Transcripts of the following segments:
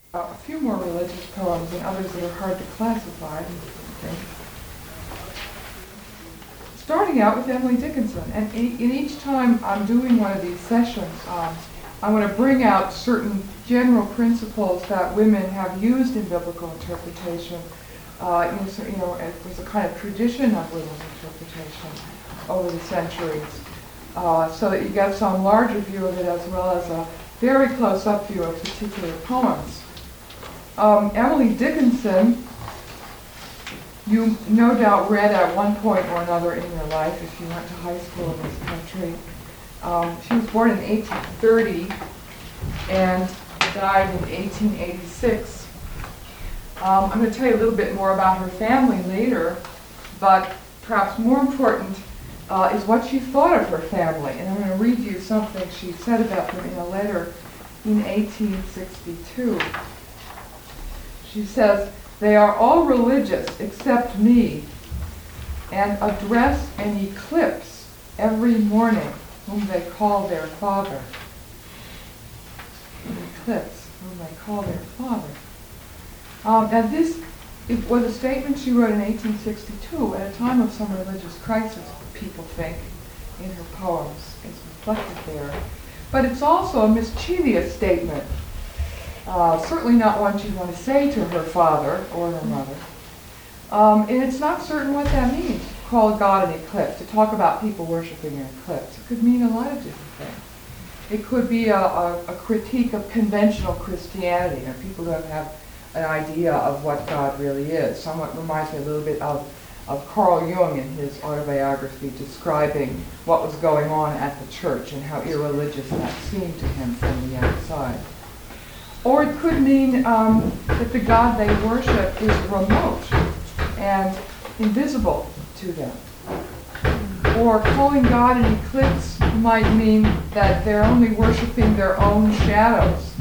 A few more religious poems and others that are hard to classify. Okay. Starting out with Emily Dickinson, and in each time I'm doing one of these sessions, I want to bring out certain general principles that women have used in biblical interpretation. There's a kind of tradition of women's interpretation over the centuries, so that you get some larger view of it as well as a very close-up view of particular poems. Emily Dickinson, you no doubt read at one point or another in your life if you went to high school in this country. She was born in 1830 and died in 1886. I'm going to tell you a little bit more about her family later, but perhaps more important is what she thought of her family. And I'm going to read you something she said about them in a letter in 1862. She says, "They are all religious except me, and address and eclipse every morning whom they call their father." Eclipse whom they call their father. And this was a statement she wrote in 1862 at a time of some religious crisis, people think, in her poems. It's reflected there. But it's also a mischievous statement. Certainly not one she'd want to say to her father or her mother. And it's not certain what that means, to call God an eclipse, to talk about people worshiping an eclipse. It could mean a lot of different things. It could be a critique of conventional Christianity, people who have an idea of what God really is. Somewhat reminds me a little bit of Carl Jung in his autobiography describing what was going on at the church and how irreligious that seemed to him from the outside. Or it could mean that the God they worship is remote and invisible to them. Or calling God an eclipse might mean that they're only worshiping their own shadows.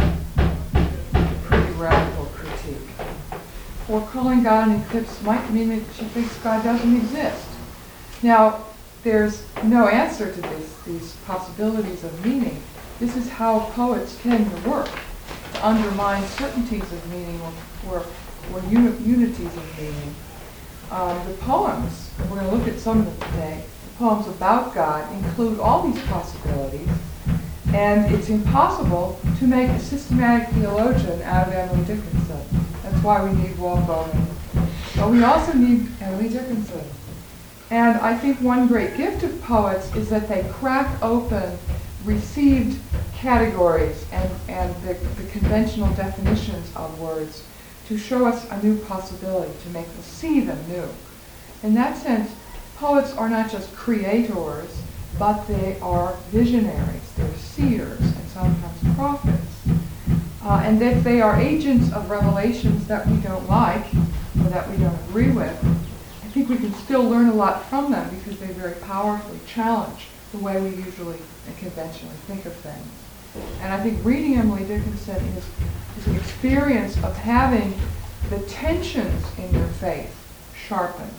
Pretty radical critique. Or calling God an eclipse might mean that she thinks God doesn't exist. Now, there's no answer to these possibilities of meaning. This is how poets tend to work, to undermine certainties of meaning or unities of meaning. The poems, we're going to look at some of them today, the poems about God include all these possibilities, and it's impossible to make a systematic theologian out of Emily Dickinson. That's why we need Walpole. But we also need Emily Dickinson. And I think one great gift of poets is that they crack open received categories and the conventional definitions of words to show us a new possibility, to make us see them new. In that sense, poets are not just creators, but they are visionaries, they're seers, and sometimes prophets. And if they are agents of revelations that we don't like, or that we don't agree with, I think we can still learn a lot from them because they very powerfully challenge the way we usually and conventionally think of things. And I think reading Emily Dickinson is an experience of having the tensions in your faith sharpened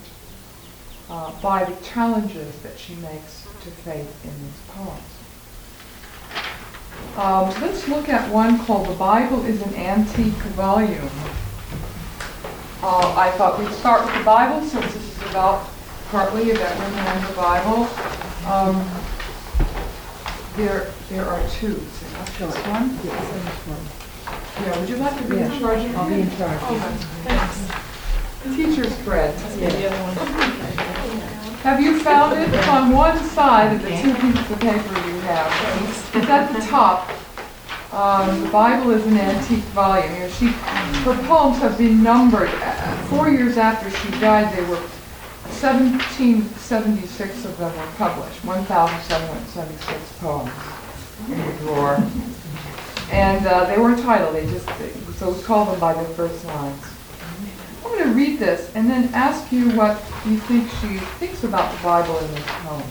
by the challenges that she makes to faith in these poems. Let's look at one called "The Bible is an Antique Volume." I thought we'd start with the Bible since this is partly about women and the Bible. There are two. This one? Yeah, would you like to be in charge of it? I'll be in charge. Thanks. Teacher's Fred. Yeah. The other one. Have you found it? It's on one side of the two pieces of paper you have. It's at the top. The Bible is an Antique Volume. Her poems have been numbered. 4 years after she died, 1776 of them were published. 1,776 poems in the drawer. And they weren't titled. So we call them by their first lines. I'm going to read this and then ask you what you think she thinks about the Bible in this poem.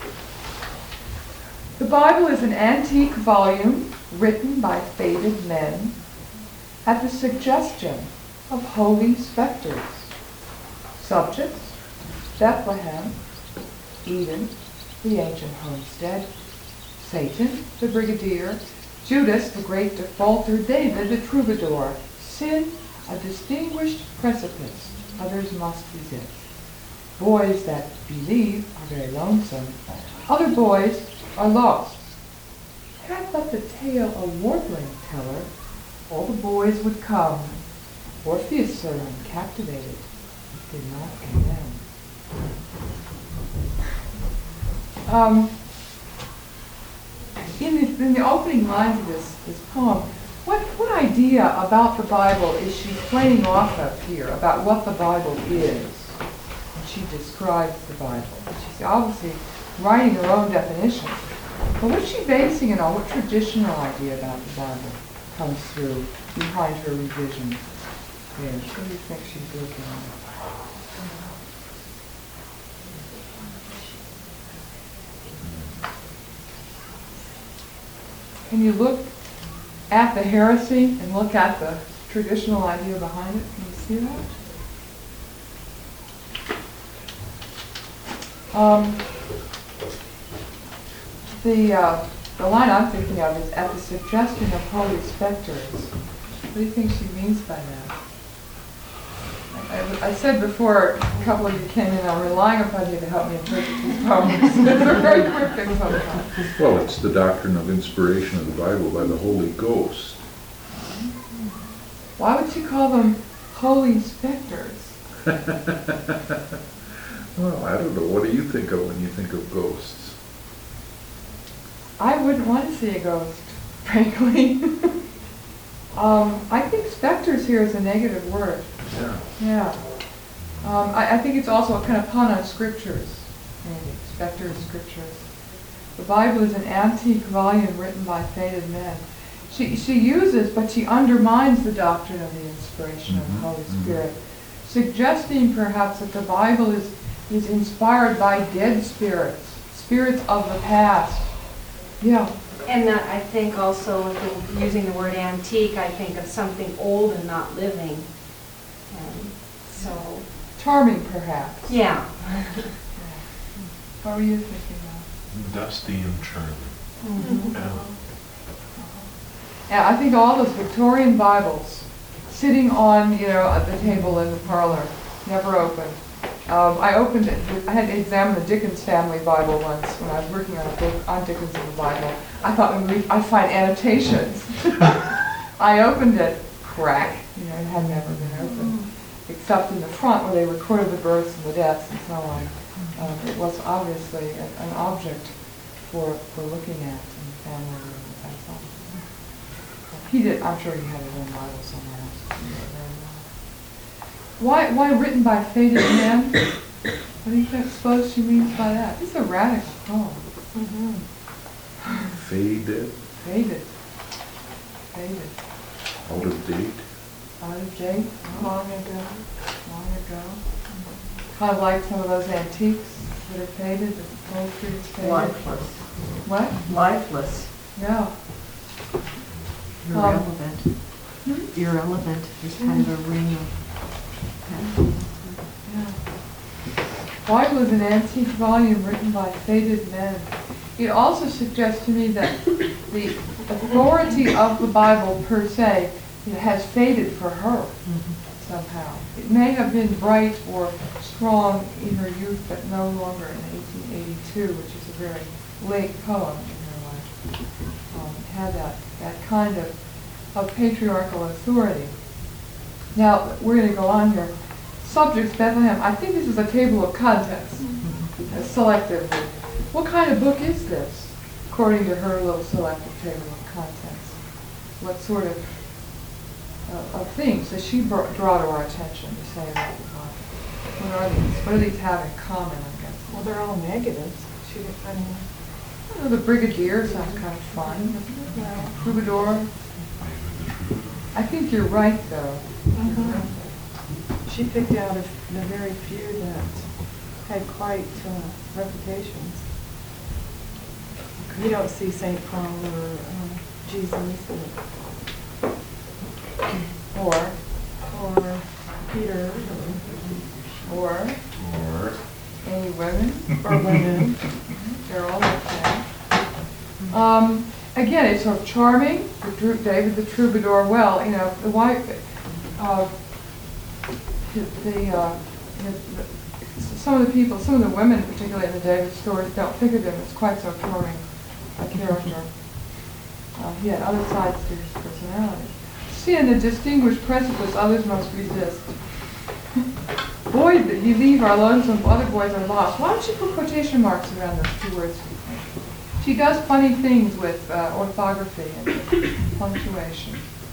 The Bible is an antique volume written by faded men at the suggestion of holy specters. Subjects: Bethlehem, Eden, the ancient homestead, Satan, the brigadier, Judas, the great defaulter, David, the troubadour, sin a distinguished precipice, others must resist. Boys that believe are very lonesome, other boys are lost. Had but the tale a warbling teller, all the boys would come. Orpheus' sermon captivated, did not condemn. In the opening lines of this poem, what idea about the Bible is she playing off of here, about what the Bible is? And she describes the Bible. She's obviously writing her own definition. But what's she basing it on? What traditional idea about the Bible comes through behind her revision there? What do you think she's looking at? Can you look at the heresy and look at the traditional idea behind it? Can you see that? The line I'm thinking of is at the suggestion of holy specters. What do you think she means by that? I said before, a couple of you came in, I'm relying upon you to help me interpret these poems. They're very cryptic sometimes. Well, it's the doctrine of inspiration of the Bible by the Holy Ghost. Why would she call them holy specters? Well, I don't know. What do you think of when you think of ghosts? I wouldn't want to see a ghost, frankly. I think specters here is a negative word. Yeah. Yeah. I think it's also a kind of pun on scriptures, maybe. Specters, scriptures. The Bible is an antique volume written by faded men. She uses, but she undermines the doctrine of the inspiration of the Holy Spirit, suggesting perhaps that the Bible is inspired by dead spirits, spirits of the past. Yeah. And that I think also, if you're using the word antique, I think of something old and not living. And so. Charming, perhaps. Yeah. What were you thinking of? Dusty and charming. Mm-hmm. Yeah. Yeah, I think all those Victorian Bibles sitting on, at the table in the parlor, never opened. I opened it. I had to examine the Dickens Family Bible once when I was working on a book on Dickens and the Bible. I thought maybe I'd find annotations. I opened it, crack. It had never been opened, except in the front where they recorded the births and the deaths and so on. It was obviously an object for looking at in the family room. That's all. He did. I'm sure he had his own Bible somewhere else. Why written by faded men? What do you suppose she means by that? This is a radical poem. Mm-hmm. Faded, Faded. Faded. out of date. Out of date. Long ago. Long ago. Kind of like some of those antiques that are faded. The poetry is faded. Lifeless. What? Lifeless. Yeah. Irrelevant. Irrelevant. There's kind of a ring of... Yeah. Bible is an antique volume written by faded men. It also suggests to me that the authority of the Bible per se has faded for her somehow. It may have been bright or strong in her youth, but no longer in 1882, which is a very late poem in her life. It had that kind of patriarchal authority. Now, we're going to go on here. Subjects, Bethlehem. I think this is a table of contents, selectively. What kind of book is this, according to her little selective table of contents? What sort of things does she draw to our attention to say about the Bible? What are these? What do these have in common, I guess? Well, they're all negatives. The Brigadier sounds kind of fun. Yeah. Troubadour. I think you're right, though. She picked out the very few that had quite reputations. You don't see St. Paul or Jesus or Peter Or any women. or women. They're all like that. Again, it's sort of charming. David the Troubadour. Well, the wife. some of the people, some of the women, particularly in the David stories, don't think of him as quite so charming a character. He had other sides to his personality. See, in the distinguished precipice others must resist. Boys that you leave are lonesome, other boys are lost. Why don't you put quotation marks around those two words? She does funny things with orthography and punctuation.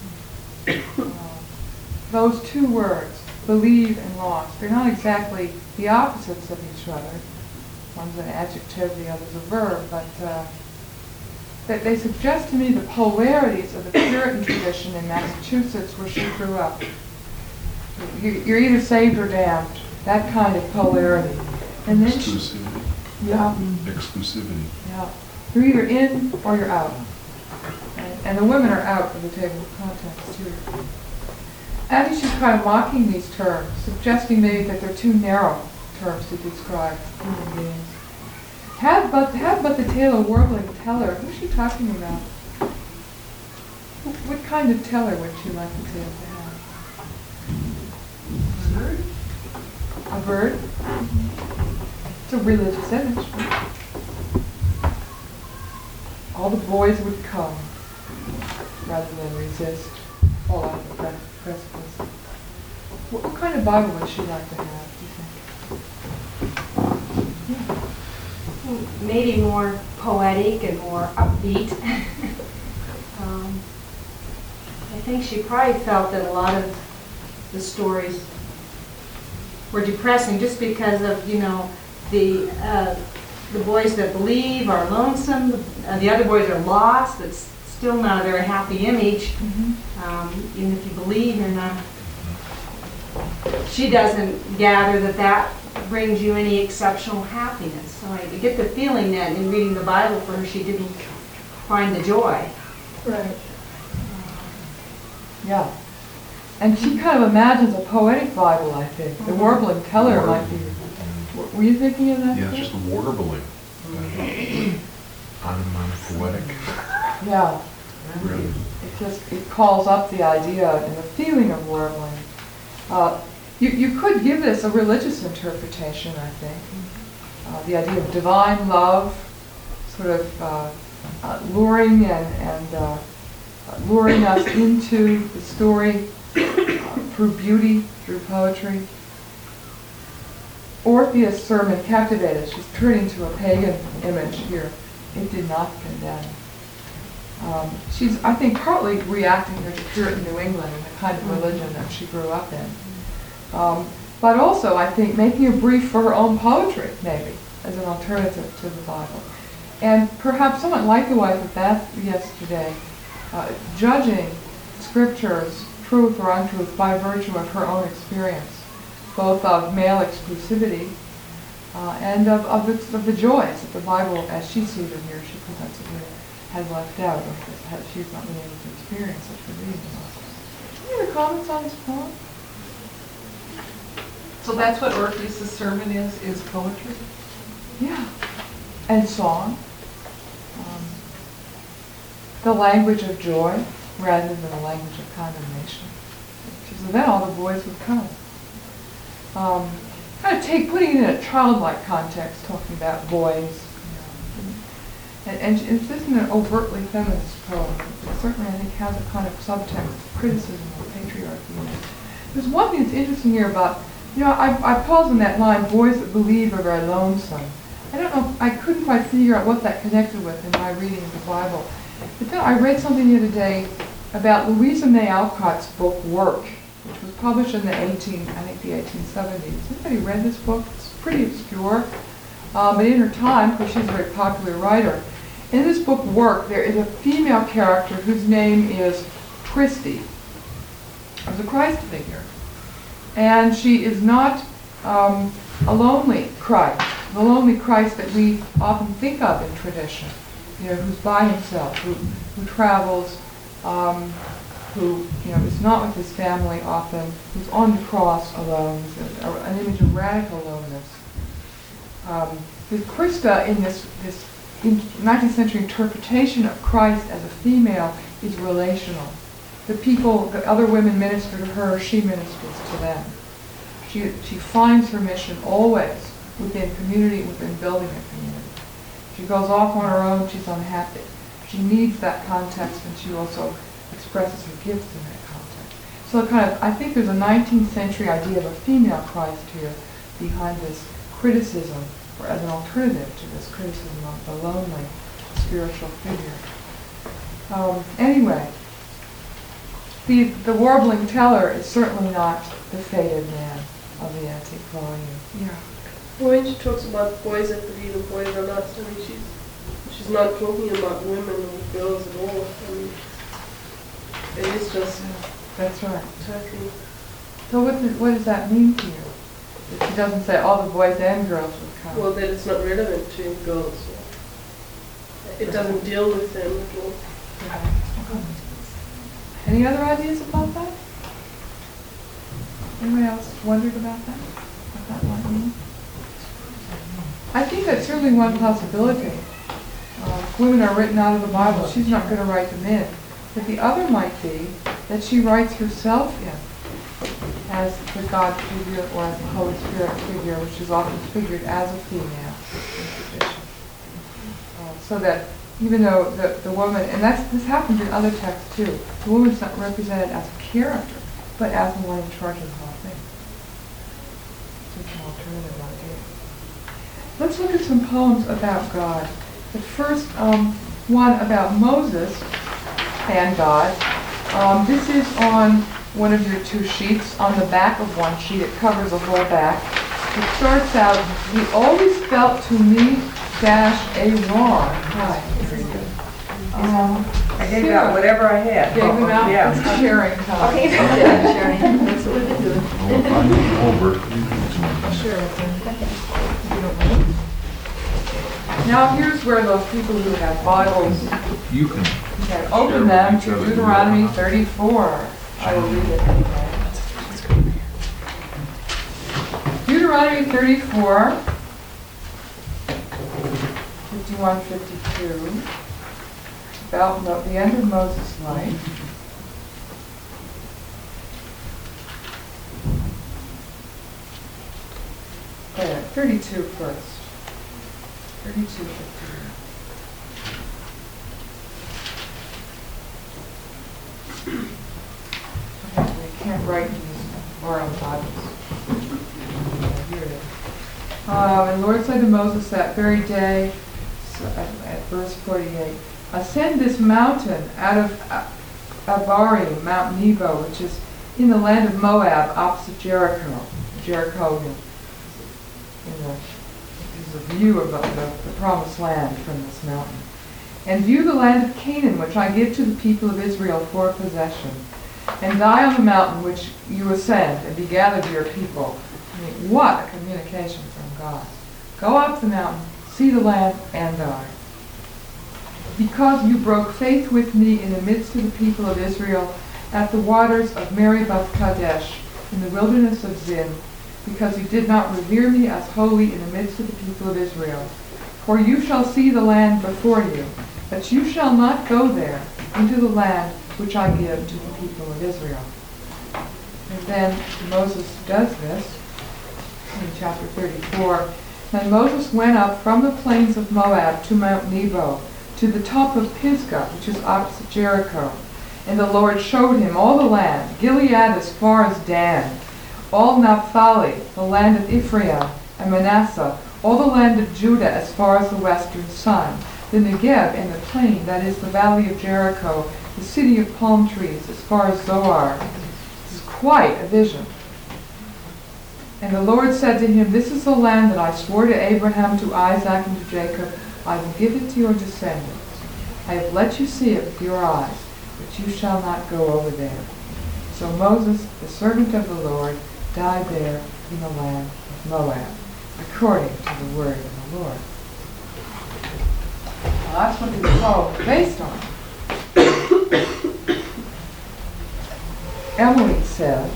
Those two words, believe and lost, they're not exactly the opposites of each other. One's an adjective, the other's a verb, but that they suggest to me the polarities of the Puritan tradition in Massachusetts where she grew up. You're either saved or damned, that kind of polarity. And then Exclusivity. Yeah. Exclusivity. Yeah. You're either in or you're out. And the women are out of the table of contents too. I think she's kind of mocking these terms, suggesting maybe that they're too narrow terms to describe human beings. Have but the tale of warbling teller. Who's she talking about? What kind of teller would she like the tale to have? A bird? It's a religious image. All the boys would come rather than resist, fall out of the precipice. What kind of Bible would she like to have, do you think? Yeah. Maybe more poetic and more upbeat. I think she probably felt that a lot of the stories were depressing just because of, the boys that believe are lonesome, the other boys are lost. It's still not a very happy image. Mm-hmm. Even if you believe, you're not. She doesn't gather that brings you any exceptional happiness. So I get the feeling that in reading the Bible for her, she didn't find the joy. Right. Yeah. And she kind of imagines a poetic Bible, I think. The warbling teller might be. Were you thinking of that? Yeah, too? just warbling. Poetic. Yeah. Really. It calls up the idea and the feeling of warbling. You could give this a religious interpretation, I think. The idea of divine love, sort of luring and luring us into the story through beauty, through poetry. Orpheus' sermon captivated. She's turning to a pagan image here. It did not condemn. She's, I think, partly reacting to Puritan New England and the kind of religion that she grew up in. But also, I think, making a brief for her own poetry, maybe, as an alternative to the Bible. And perhaps somewhat like the wife of Bath yesterday, judging Scripture's truth or untruth by virtue of her own experience, both of male exclusivity and of the joys that the Bible, as she sees it here, she presents it here, has left out, or she's not been able to experience it for reasons. Any other comments on this poem? So that's what Orpheus' sermon is poetry? Yeah. And song. The language of joy rather than the language of condemnation. She said, then all the boys would come. Kind of putting it in a childlike context, talking about boys. And this isn't an overtly feminist poem. It certainly, I think, has a kind of subtext of criticism of patriarchy in it. There's one thing that's interesting here about, I paused on that line, boys that believe are very lonesome. I don't know, I couldn't quite figure out what that connected with in my reading of the Bible. But then I read something the other day about Louisa May Alcott's book, Work, which was published in the 1870s. Anybody read this book? It's pretty obscure. But in her time, because she's a very popular writer, in this book, Work, there is a female character whose name is Christy. As a Christ figure. And she is not a lonely Christ, the lonely Christ that we often think of in tradition, who's by himself, who travels, who is not with his family often, who's on the cross alone, an image of radical aloneness. With Christa in this 19th century interpretation of Christ as a female is relational. the people, the other women minister to her, she ministers to them. She finds her mission always within community, within building a community. She goes off on her own, she's unhappy. She needs that context, and she also expresses her gifts in that context. So kind of, I think there's a 19th century idea of a female Christ here behind this criticism, or as an alternative to this criticism of the lonely spiritual figure. Anyway, the warbling teller is certainly not the fated man of the antique volume. Yeah. When she talks about boys at the feet and boys are not, I mean, she's not talking about women or girls at all. I mean, it is just That's right. talking. So what does that mean to you? That she doesn't say all the boys and girls would come. Well, that it's not relevant to girls. It doesn't deal with them at all. Any other ideas about that? Anyone else wondered about that? What that might mean? I think that's certainly one possibility. If women are written out of the Bible, she's not going to write them in. But the other might be that she writes herself in as the God figure or as the Holy Spirit figure, which is often figured as a female in tradition. So that even though the woman, and this happens in other texts too, the woman's not represented as a character, but as the one in charge of the whole thing. It's an alternative idea. Let's look at some poems about God. The first one about Moses and God. This is on one of your two sheets. On the back of one sheet, it covers the whole back. It starts out, "He always felt to me a wrong." Hi. I gave out whatever I had. Gave them out. Yeah. It's sharing time. Okay, Sharon, that's what we're doing. Well, if I need over, you can some. Sure. Now here's where those people who have Bibles You can. can open them to Deuteronomy 34. I will read it anyway. Deuteronomy 34, 51, 52, about the end of Moses' life. Wait a minute, 32 first. 32, 52. Okay, we can't write in these borrowed Bibles. Here it is. And the Lord said to Moses that very day, so at verse 48, "Ascend this mountain out of Abarim, Mount Nebo, which is in the land of Moab, opposite Jericho." Jericho is a view of the promised land from this mountain. "And view the land of Canaan, which I give to the people of Israel for a possession. And die on the mountain which you ascend, and be gathered to your people." I mean, what a communication from God. "Go up the mountain, see the land, and die. Because you broke faith with me in the midst of the people of Israel at the waters of Meribah Kadesh, in the wilderness of Zin, because you did not revere me as holy in the midst of the people of Israel. For you shall see the land before you, but you shall not go there into the land which I give to the people of Israel." And then Moses does this in chapter 34. "Then Moses went up from the plains of Moab to Mount Nebo, to the top of Pisgah, which is opposite Jericho. And the Lord showed him all the land, Gilead as far as Dan, all Naphtali, the land of Ephraim and Manasseh, all the land of Judah as far as the western sun, the Negev and the plain, that is the valley of Jericho, the city of palm trees as far as Zoar." This is quite a vision. "And the Lord said to him, This is the land that I swore to Abraham, to Isaac, and to Jacob. I will give it to your descendants. I have let you see it with your eyes, but you shall not go over there." So Moses, the servant of the Lord, died there in the land of Moab, according to the word of the Lord. Well, that's what the poem is based on. Emily says,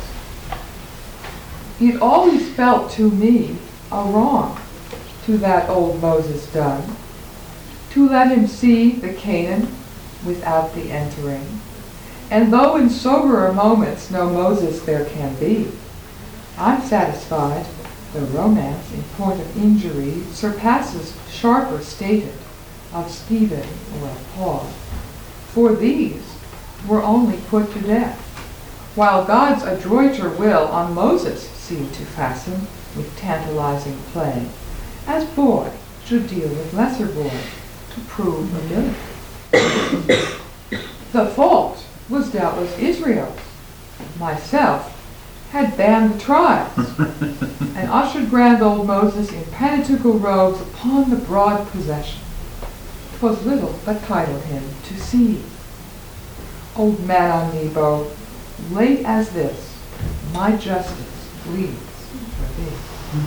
"It always felt to me a wrong to that old Moses done, to let him see the Canaan without the entering, And though in soberer moments no Moses there can be, I'm satisfied the romance in point of injury surpasses sharper stated of Stephen or of Paul. For these were only put to death, while God's adroiter will on Moses seemed to fasten with tantalizing play, as boy should deal with lesser boy to prove ability. The fault was doubtless Israel's. Myself had banned the tribes, and ushered grand old Moses in penitential robes upon the broad possession. 'Twas little that titled him to see. Old man on Nebo, late as this, my justice bleeds for thee.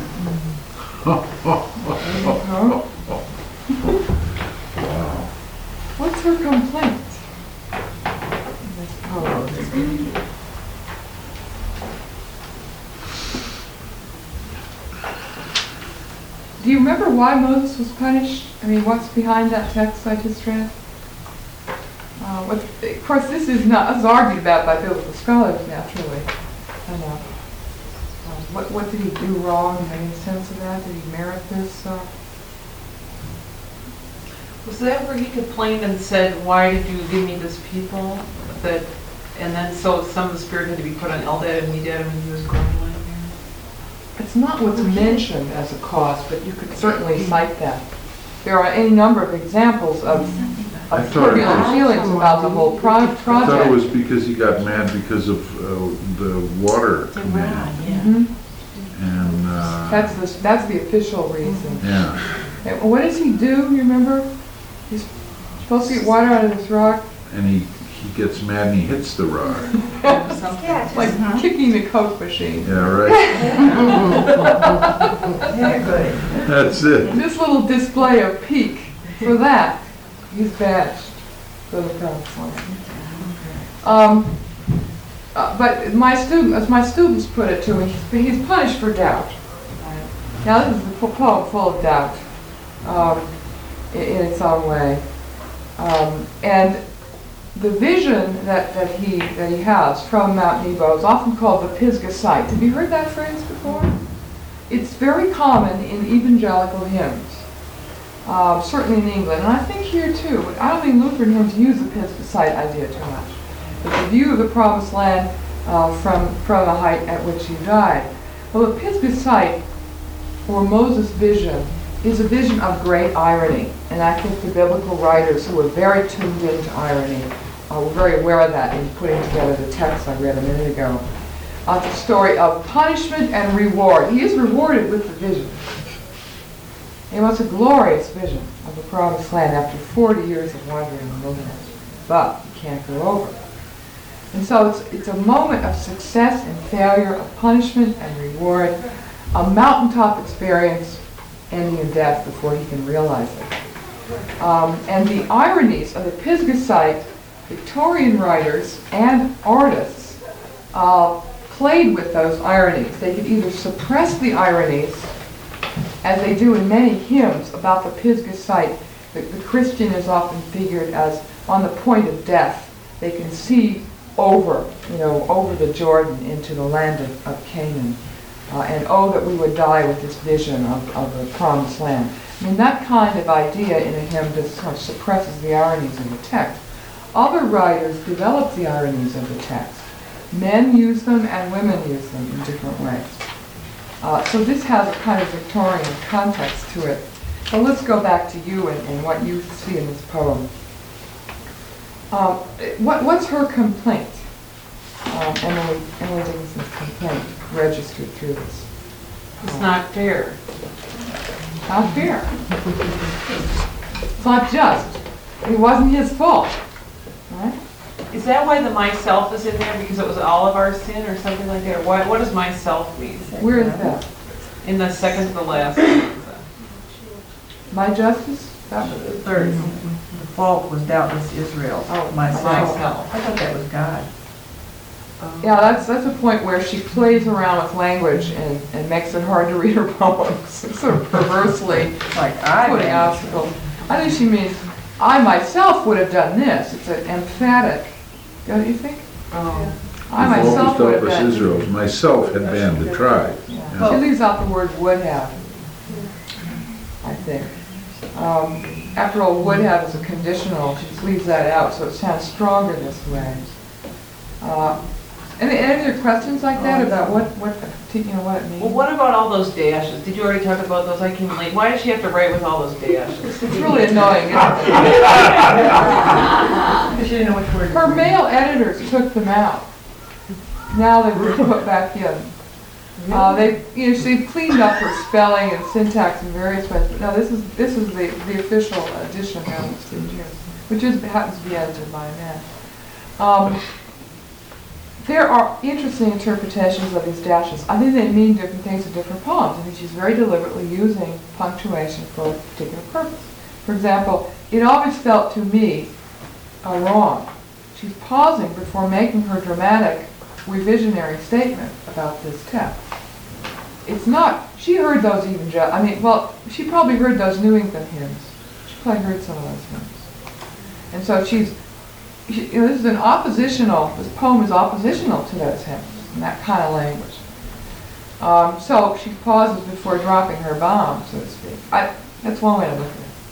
Wow. What's her complaint in this poem? Do you remember why Moses was punished? I mean, what's behind that text I just read? Of course, this is argued about by biblical scholars, naturally. I know. What did he do wrong? Any sense of that? Did he merit this? Was that where he complained and said, "Why did you give me this people?" That, and then so some of the spirit had to be put on Eldad and Medad when he was grumbling. It's not what's mentioned as a cause, but you could certainly cite that. There are any number of examples of I thought it turbulent was- feelings about the whole I thought it project. was because he got mad because of the water coming in. Mhm. And, That's the official reason. yeah, And what does he do, you remember? He's supposed to get water out of this rock, and he gets mad and he hits the rock. like kicking the Coke machine. Yeah, right. That's it. This little display of pique, for that, he's badged for the promise land. But as my students put it to me, he's punished for doubt. Now this is a poem full of doubt, in its own way. And the vision that he has from Mount Nebo is often called the Pisgah sight. Have you heard that phrase before? It's very common in evangelical hymns, certainly in England, and I think here too. But I don't think Lutheran hymns use the Pisgah sight idea too much. But the view of the promised land from the height at which he died. Well, the Pisgah sight, or Moses' vision, is a vision of great irony. And I think the biblical writers who were very tuned into irony were very aware of that in putting together the text I read a minute ago. It's a story of punishment and reward. He is rewarded with the vision. It was a glorious vision of the promised land after 40 years of wandering in the wilderness. But you can't go over. And so it's a moment of success and failure, of punishment and reward, a mountaintop experience ending in death before he can realize it. And the ironies of the Pisgah sight, Victorian writers and artists played with those ironies. They could either suppress the ironies, as they do in many hymns about the Pisgah sight. The Christian is often figured as on the point of death. They can see over the Jordan into the land of Canaan. And oh, that we would die with this vision of the promised land. I mean, that kind of idea in a hymn just sort of suppresses the ironies of the text. Other writers develop the ironies of the text. Men use them and women use them in different ways. So this has a kind of Victorian context to it. So let's go back to you and what you see in this poem. What's her complaint? Emily Dickinson's complaint registered through this. It's not fair. Not fair. It's not just. It wasn't his fault. Right? Is that why the myself is in there? Because it was all of our sin or something like that? Or what does myself mean? Where is that? In the second to the last. My justice? That was it. Third, the fault was doubtless Israel, Oh, myself. myself. I thought that was God. Yeah, that's a point where she plays around with language and makes it hard to read her poems, sort of perversely Like I putting am. obstacles. I think she means, I myself would have done this. It's an emphatic don't you think? Oh. I If all myself the would have Elpis been. Israels, myself had been the tribe. Yeah. She leaves out the word would have, I think. After all, would have is a conditional, she just leaves that out, so it sounds stronger this way. Any other questions like that about what it means? Well, what about all those dashes? Did you already talk about those? I came late. Why does she have to write with all those dashes? It's really annoying, isn't it? Because you didn't know which word. Her male editors took them out. Now they've been put back in. They've cleaned up her spelling and syntax in various ways, but no, this is the official edition now that's been used, which happens to be edited by a man. There are interesting interpretations of these dashes. I think they mean different things in different poems. I think she's very deliberately using punctuation for a particular purpose. For example, it always felt to me wrong. She's pausing before making her dramatic revisionary statement about this text. It's not, she heard those she probably heard those New England hymns. She probably heard some of those hymns. And so this poem is oppositional to those hymns, and that kind of language. So she pauses before dropping her bomb, so to speak. That's one way to look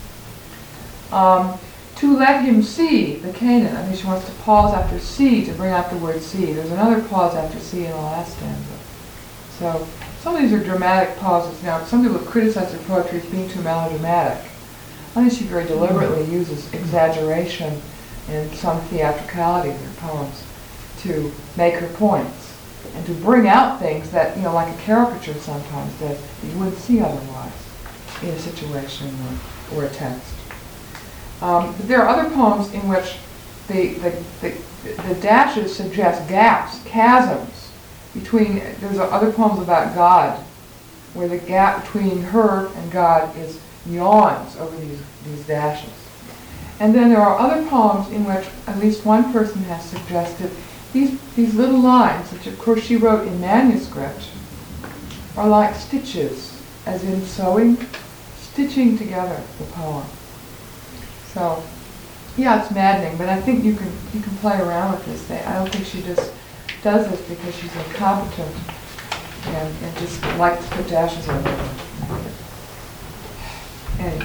at it. To let him see the Canaan. I think she wants to pause after see to bring out the word see. There's another pause after see in the last stanza. So some of these are dramatic pauses. Now, some people have criticized her poetry as being too melodramatic. I think she very deliberately uses exaggeration and some theatricality in her poems to make her points and to bring out things that, like a caricature sometimes, that you wouldn't see otherwise in a situation or a text. But there are other poems in which the dashes suggest gaps, chasms between. There's other poems about God, where the gap between her and God yawns over these dashes. And then there are other poems in which at least one person has suggested these little lines, which of course she wrote in manuscript, are like stitches, as in stitching together the poem. So, yeah, it's maddening, but I think you can play around with this thing. I don't think she just does this because she's incompetent and just likes to put dashes on it. Anyway.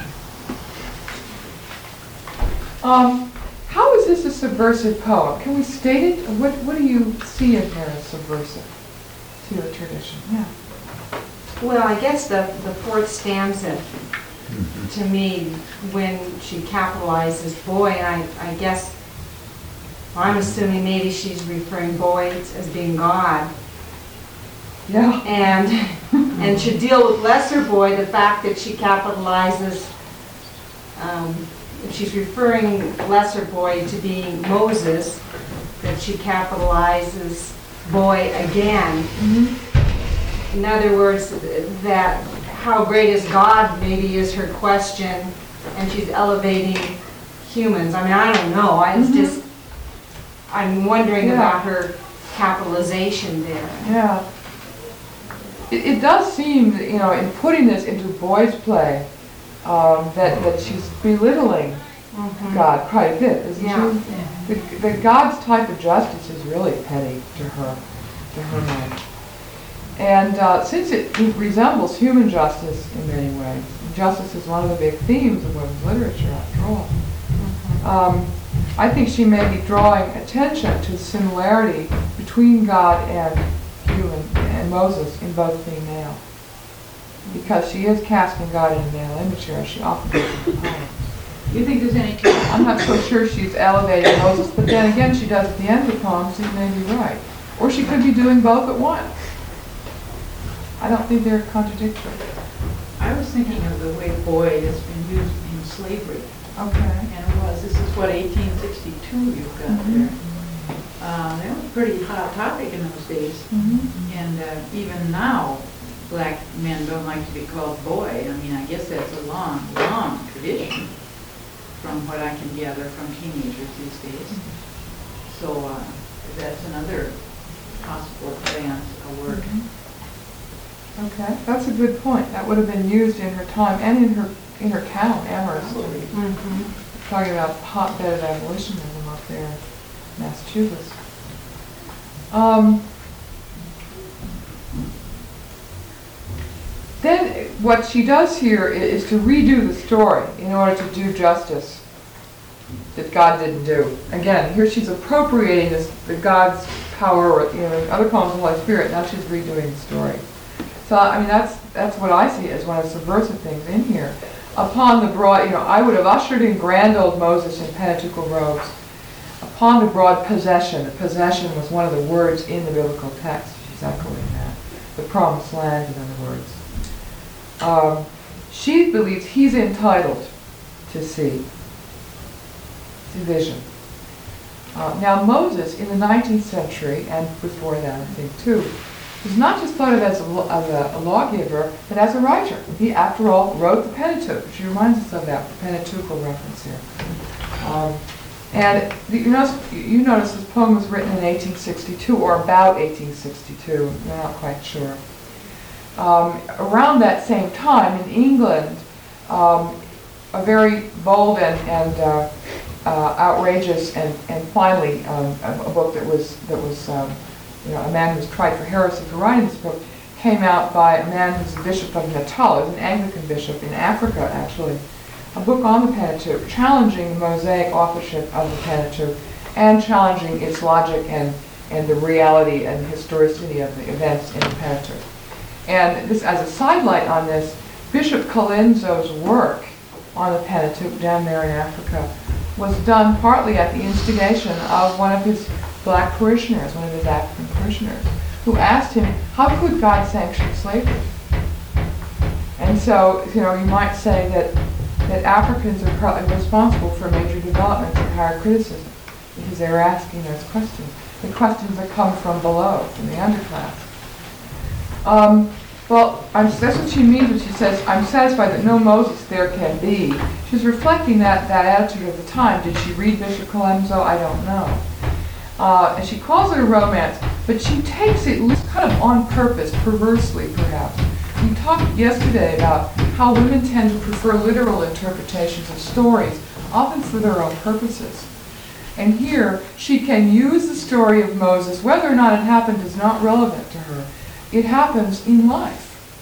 How is this a subversive poem? Can we state it? What do you see in here as subversive to the tradition? Yeah. Well, I guess the fourth stanza, to me, when she capitalizes boy, I guess, I'm assuming maybe she's referring boy as being God. Yeah. And to deal with lesser boy, the fact that she capitalizes, if she's referring lesser boy to being Moses, that she capitalizes boy again. Mm-hmm. In other words, that how great is God maybe is her question, and she's elevating humans. I mean, I don't know. I'm wondering about her capitalization there. Yeah. It does seem that, in putting this into boys' play, that she's belittling God quite a bit, isn't she? The God's type of justice is really petty to her mind. And since it resembles human justice in many ways, justice is one of the big themes of women's literature, after all. I think she may be drawing attention to the similarity between God and human and Moses in both being male, because she is casting God in a male image here, as she often does in the poem. Do you think there's any I'm not so sure she's elevating Moses, but then again, she does at the end of the poem, so you may be right. Or she could be doing both at once. I don't think they're contradictory. I was thinking of the way boy has been used in slavery. Okay. And this is what, 1862 you've got there. That was a pretty hot topic in those days. Mm-hmm. And even now, black men don't like to be called boy. I mean, I guess that's a long, long tradition from what I can gather from teenagers these days. So that's another possible play on a word. Okay, that's a good point. That would have been used in her time and in her town, Amherst. Talking about hotbed abolitionism up there. Massachusetts. Then what she does here is to redo the story in order to do justice that God didn't do. Again, here she's appropriating the God's power, or other poems of the Holy Spirit. Now she's redoing the story. So I mean, that's what I see as one of the subversive things in here. Upon the broad, I would have ushered in grand old Moses in penitential robes. Upon the broad possession. Possession was one of the words in the biblical text. She's echoing that. The promised land, in other words. She believes he's entitled to see vision. Now Moses, in the 19th century, and before that I think too, was not just thought of as a lawgiver, but as a writer. He, after all, wrote the Pentateuch. She reminds us of that, the Pentateuchal reference here. And you notice this poem was written in 1862, or about 1862, we're not quite sure. Around that same time, in England, a very bold and outrageous and finally a book that was a man who was tried for heresy for writing this book, came out by a man who's the Bishop of Natal, who's an Anglican bishop in Africa actually, a book on the Pentateuch, challenging the Mosaic authorship of the Pentateuch and challenging its logic and the reality and historicity of the events in the Pentateuch. And this, as a sidelight on this, Bishop Colenso's work on the Pentateuch down there in Africa was done partly at the instigation of one of his black parishioners, one of his African parishioners, who asked him, how could God sanction slavery? And so, you might say that Africans are probably responsible for major developments in higher criticism, because they were asking those questions. The questions that come from below, from the underclass. That's what she means when she says, I'm satisfied that no Moses there can be. She's reflecting that attitude of the time. Did she read Bishop Colenso? I don't know. And she calls it a romance, but she takes it kind of on purpose, perversely perhaps. We talked yesterday about how women tend to prefer literal interpretations of stories, often for their own purposes. And here, she can use the story of Moses. Whether or not it happened is not relevant to her. It happens in life.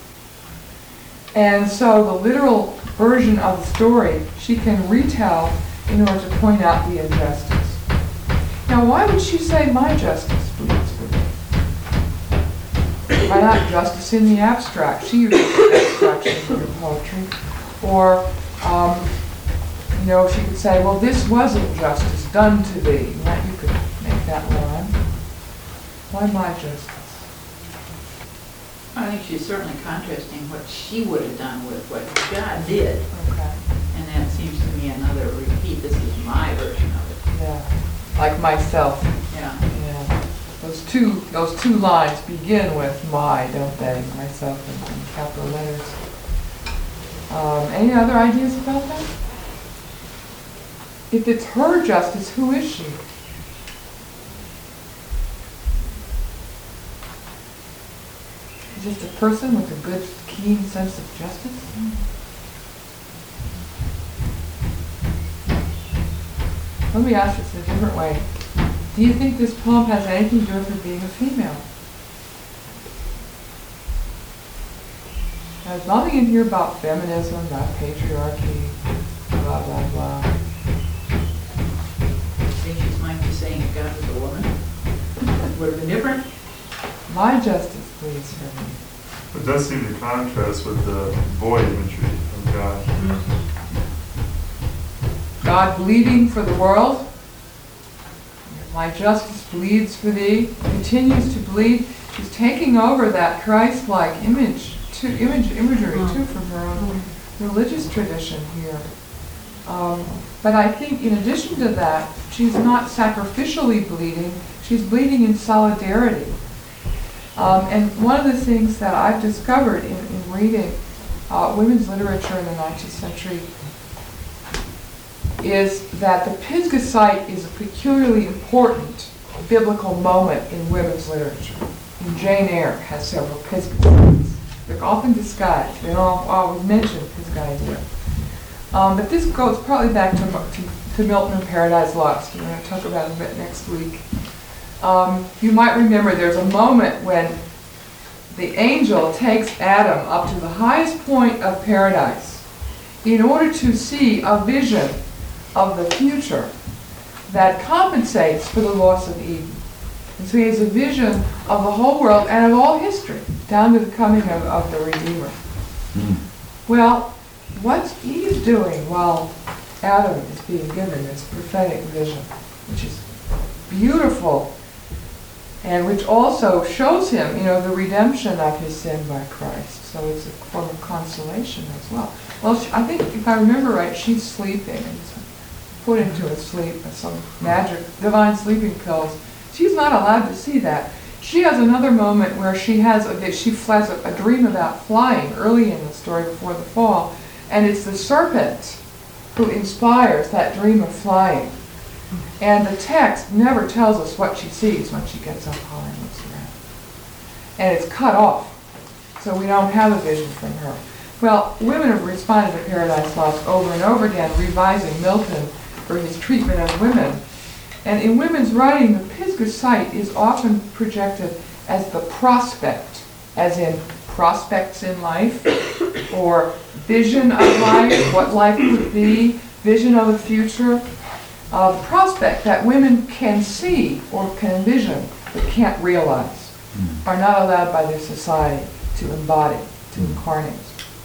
And so the literal version of the story she can retell in order to point out the injustice. Now, why would she say my justice bleeds for me? Why not justice in the abstract? She uses abstraction in her poetry. Or, she could say, well, this was injustice done to thee. You could make that line. Why my justice? I think she's certainly contrasting what she would have done with what God did. Okay. And that seems to me another repeat. This is my version of it. Yeah. Like myself. Yeah. Yeah. Those two lines begin with my, don't they? Myself in capital letters. Any other ideas about that? If it's her justice, who is she? Just a person with a good, keen sense of justice? Let me ask this in a different way. Do you think this poem has anything to do with her being a female? There's nothing in here about feminism, about patriarchy, blah, blah, blah. I think she might be saying if God was a woman, would have been different. My justice pleads for me. It does seem to contrast with the boy imagery of God. God bleeding for the world. My justice bleeds for thee. Continues to bleed. She's taking over that Christ-like imagery too from her own religious tradition here. But I think in addition to that, she's not sacrificially bleeding. She's bleeding in solidarity. And one of the things that I've discovered in reading women's literature in the 19th century is that the Pisgah site is a peculiarly important biblical moment in women's literature. And Jane Eyre has several Pisgah sites. They're often disguised. They don't always mention Pisgah idea. But this goes probably back to Milton and Paradise Lost. We're going to talk about it a bit next week. You might remember there's a moment when the angel takes Adam up to the highest point of paradise in order to see a vision of the future that compensates for the loss of Eden. And so he has a vision of the whole world and of all history, down to the coming of the Redeemer. Well, what's Eve doing while Adam is being given this prophetic vision, which is beautiful, and which also shows him, the redemption of his sin by Christ. So it's a form of consolation as well. Well, I think, if I remember right, she's sleeping, and put into a sleep, some magic, divine sleeping pills. She's not allowed to see that. She has another moment where she has a dream about flying early in the story before the fall, and it's the serpent who inspires that dream of flying. And the text never tells us what she sees when she gets up high and looks around. And it's cut off, so we don't have a vision from her. Well, women have responded to Paradise Lost over and over again, revising Milton for his treatment of women. And in women's writing, the Pisgah sight is often projected as the prospect, as in prospects in life, or vision of life, what life could be, vision of the future. The prospect that women can see or can envision but can't realize, are not allowed by their society to embody, to incarnate.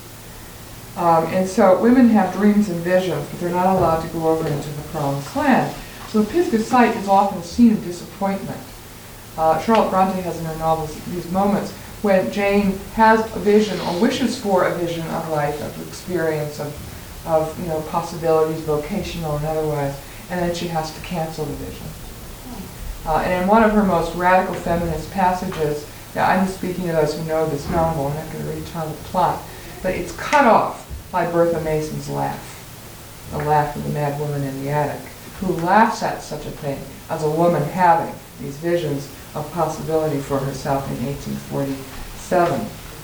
And so women have dreams and visions, but they're not allowed to go over into the promised land. So the Pisgah sight is often a scene of disappointment. Charlotte Bronte has in her novels these moments when Jane has a vision or wishes for a vision of life, of experience, of possibilities, vocational and otherwise, and then she has to cancel the vision. And in one of her most radical feminist passages, now I'm speaking to those who know this novel, I'm not going to retell the plot, but it's cut off by Bertha Mason's laugh, the laugh of the mad woman in the attic, who laughs at such a thing as a woman having these visions of possibility for herself in 1847.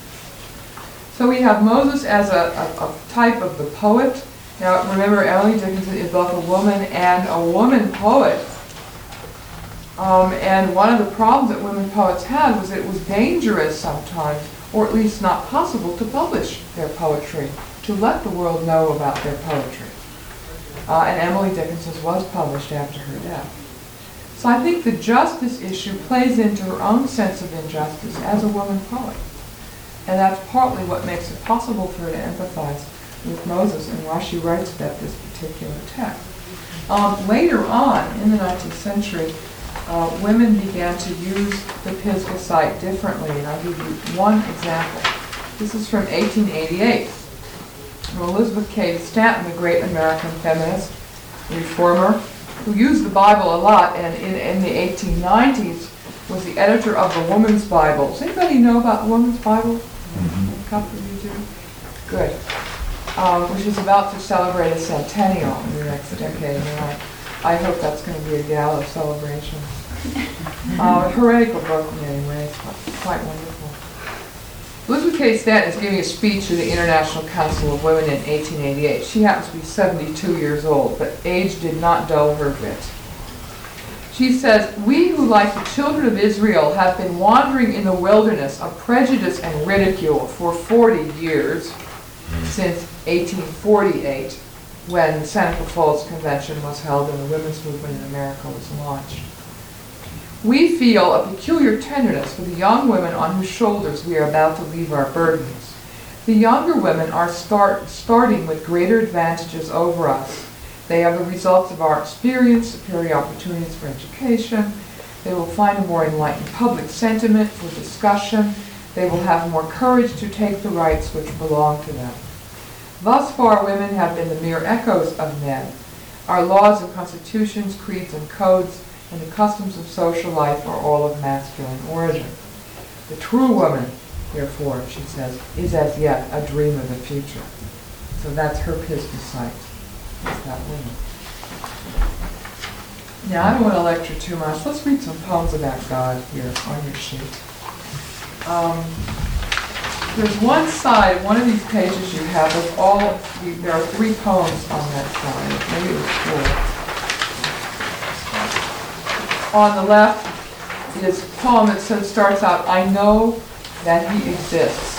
So we have Moses as a type of the poet. Now remember, Emily Dickinson is both a woman and a woman poet. And one of the problems that women poets had was that it was dangerous sometimes, or at least not possible, to publish their poetry, to let the world know about their poetry. And Emily Dickinson's was published after her death. So I think the justice issue plays into her own sense of injustice as a woman poet. And that's partly what makes it possible for her to empathize with Moses and why she writes about this particular text. Later on, in the 19th century, women began to use the Pisgah sight differently, and I'll give you one example. This is from 1888. Elizabeth Cady Stanton, the great American feminist reformer, who used the Bible a lot, and in the 1890s was the editor of the Woman's Bible. Does anybody know about the Woman's Bible? A couple of you do? Good. Which is about to celebrate a centennial in the next decade, and I hope that's going to be a gala celebration. Heretical book in many ways, but quite wonderful. Elizabeth Cady Stanton is giving a speech to the International Council of Women in 1888. She happens to be 72 years old, but age did not dull her wit. She says, "We who, like the children of Israel, have been wandering in the wilderness of prejudice and ridicule for 40 years, since 1848, when the Seneca Falls Convention was held and the women's movement in America was launched. We feel a peculiar tenderness for the young women on whose shoulders we are about to leave our burdens. The younger women are starting with greater advantages over us. They are the results of our experience, superior opportunities for education. They will find a more enlightened public sentiment for discussion. They will have more courage to take the rights which belong to them. Thus far, women have been the mere echoes of men. Our laws and constitutions, creeds and codes, and the customs of social life are all of masculine origin. The true woman, therefore, she says, is as yet a dream of the future." So that's her Pisgah sight, is that woman. Now, I don't want to lecture too much. Let's read some poems about God here on your sheet. there's one side, one of these pages you have with all, there are 3 poems on that side, maybe it was 4. On the left is a poem that says, starts out, I know that he exists.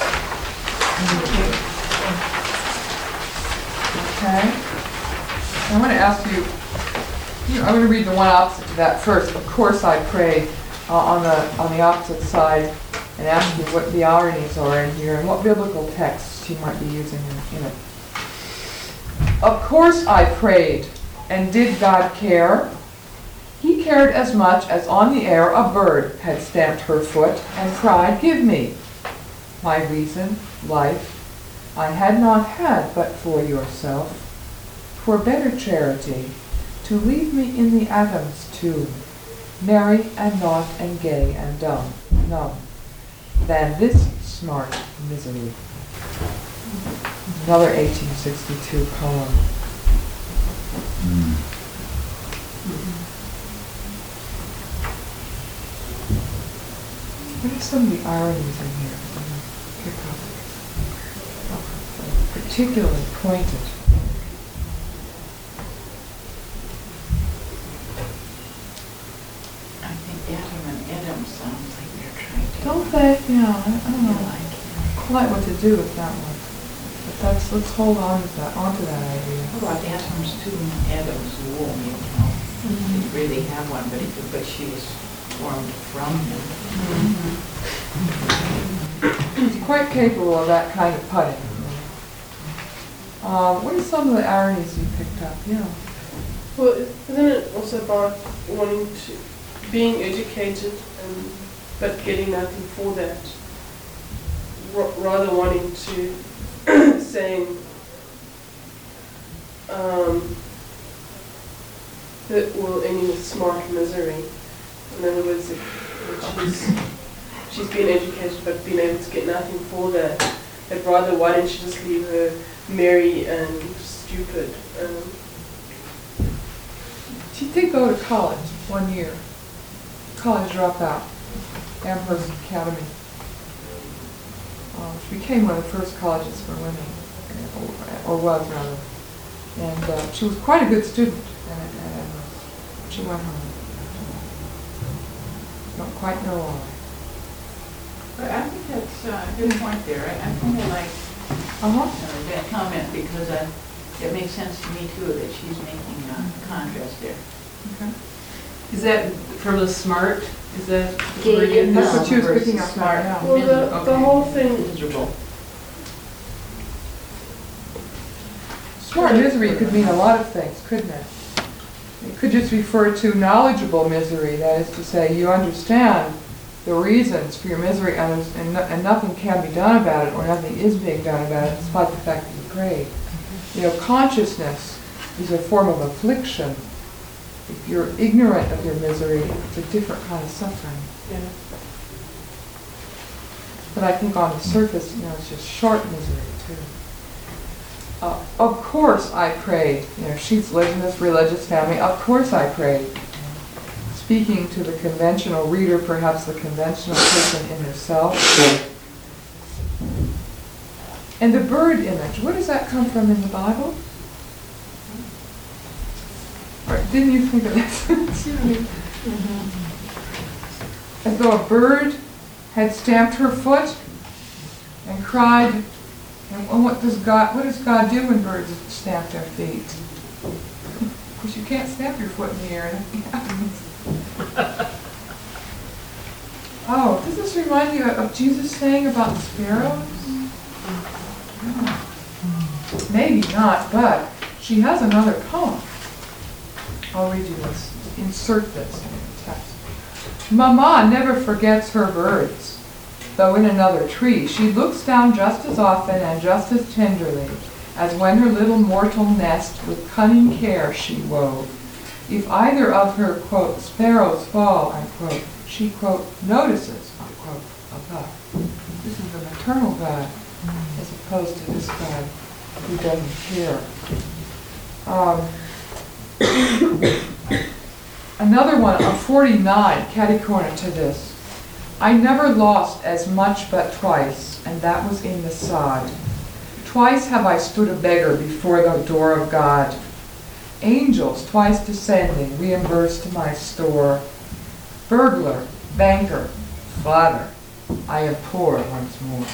Okay? I'm going to ask you, I'm going to read the one opposite to that first. Of course I prayed on the opposite side and ask you what the ironies are in here and what biblical texts you might be using in it. Of course I prayed, and did God care? He cared as much as on the air a bird had stamped her foot and cried, give me my reason, life, I had not had but for yourself, for better charity, to leave me in the atom's tomb, merry and naught and gay and dumb, numb, than this smart misery. Another 1862 poem. What are some of the ironies in here that you pick up? Particularly pointed. I think Adam and Adam sounds like they're trying to. Don't they? Yeah, I don't know Like, quite what to do with that one. But let's hold on to that idea. what about Adam's tomb, Adam's womb, you know? He didn't really have one, but she was formed from him. He's quite capable of that kind of putting. What are some of the ironies you picked up? Yeah. Well, isn't it also about wanting to, being educated but getting nothing for that? Rather wanting to, saying that will end with smart misery. In other words, that she's been educated but been able to get nothing for that. That rather, why didn't she just leave her merry and stupid? She did go to college 1 year. College dropout. Amherst Academy. She became one of the first colleges for women, or was rather. And she was quite a good student at Amherst. She went home. Don't quite know why. But I think that's a good point there. I kind of like that comment because it makes sense to me too that she's making a contrast there. Okay. Is that from the smart? Is that? Gay and That's what she was versus picking up smart. now. Well, the Okay. whole thing, Miserable. Smart misery could mean a lot of things, couldn't it? It could just refer to knowledgeable misery, that is to say, you understand the reasons for your misery and nothing can be done about it, or nothing is being done about it, despite the fact that you prayed. You know, consciousness is a form of affliction. If you're ignorant of your misery, it's a different kind of suffering. yeah. But I think on the surface, it's just short misery, too. Of course I prayed. She's lived in this religious family. Of course I prayed. Speaking to the conventional reader, perhaps the conventional person in herself. And the bird image, where does that come from in the Bible? Or didn't you think of this? As though a bird had stamped her foot and cried. And what does God do when birds stamp their feet? Of course, you can't stamp your foot in the air. Nothing happens. Oh, does this remind you of Jesus saying about the sparrows? No. Maybe not, but she has another poem. I'll read you this. Insert this in the text. Mama never forgets her birds, though in another tree she looks down just as often and just as tenderly as when her little mortal nest with cunning care she wove. If either of her, quote, sparrows fall, unquote, she, quote, notices, unquote, above. This is the maternal God, as opposed to this God who doesn't care. Another one, 49, catty corner to this. I never lost as much but twice, and that was in the sod. Twice have I stood a beggar before the door of God. Angels twice descending reimbursed my store. Burglar, banker, father, I am poor once more.